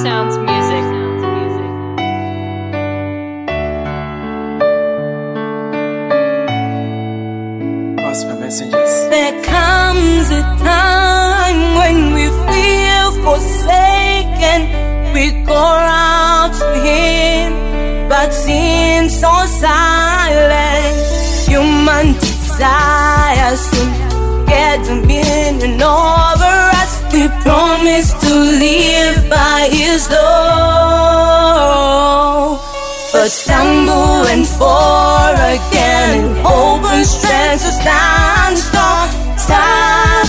Sounds music. Gospel messengers. There comes a time when we feel forsaken. We call out to Him, but seems so silent. Human desires to get dominion over us. We promise to live by His law, but stumble and fall again, and hope and strength to stand strong. Stop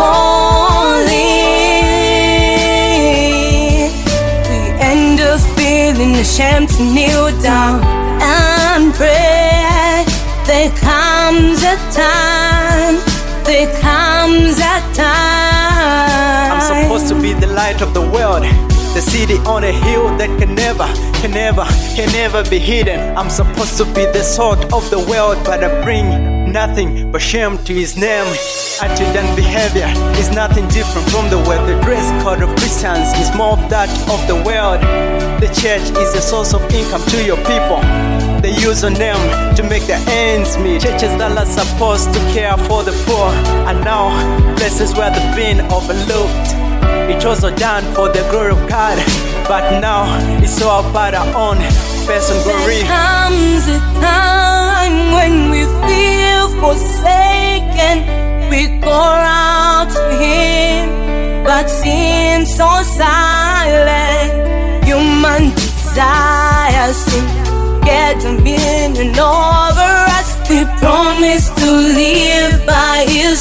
falling. We end up feeling ashamed to kneel down and pray. There comes a time. There comes a time. I'm supposed to be the light of the world, the city on a hill that can never be hidden. I'm supposed to be the salt of the world, but I bring nothing but shame to His name. Attitude and behavior is nothing different from the world. The dress code of Christians is more of that of the world. The church is a source of income to your people. They use your name to make their ends meet. Churches that are supposed to care for the poor are now places where they've been overlooked. It was all done for the glory of God, but now it's all about our own personal glory. There comes a time when we feel forsaken. We call out to Him, but seem so silent. Human desires to get dominion over us. We promise to live by His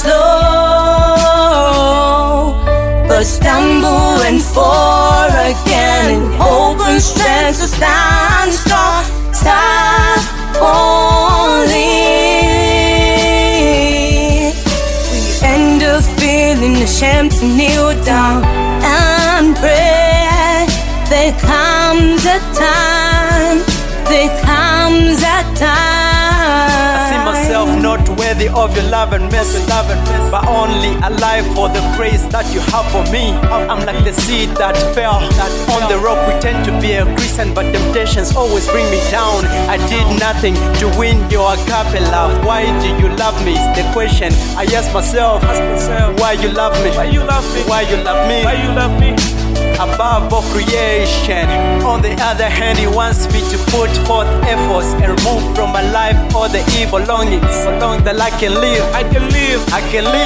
law, but stumble and fall again, and hope and strength to stand strong. Stop falling. We end up feeling ashamed to kneel down and pray. There comes a time. There comes a time. I see myself not worthy of your love and mercy, but only alive for the grace that you have for me. I'm like the seed that fell on the rock. We tend to be a Christian, but temptations always bring me down. I did nothing to win your agape love. Why do you love me? Is the question I ask myself. Why you love me? Why you love me? Why you love me? Why you love me? Above all creation. On the other hand, He wants me to put forth efforts and remove from my life all the evil longings, so long that I can live. I can live a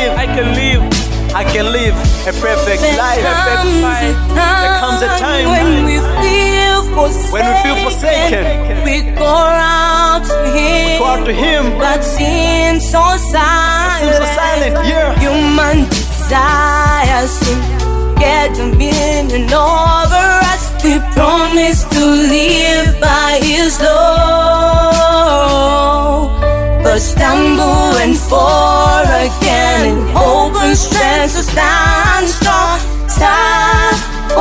perfect life. There comes a time when we feel forsaken. We call out to Him, but seem so silent. Yeah. Human desires to get dominion over us. We promise to live by His law, but stumble and fall again, and hope and strength to stand strong. Stop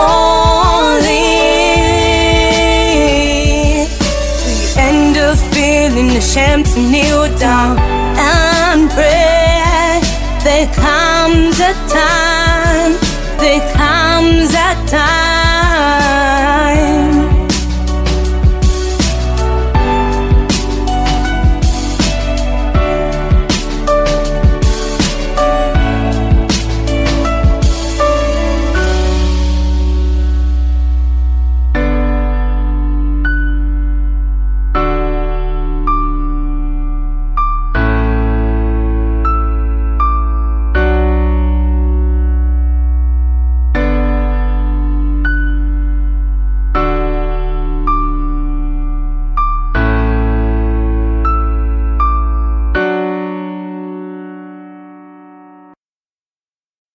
falling. We end up feeling ashamed to kneel down and pray. There comes a time. There comes a time.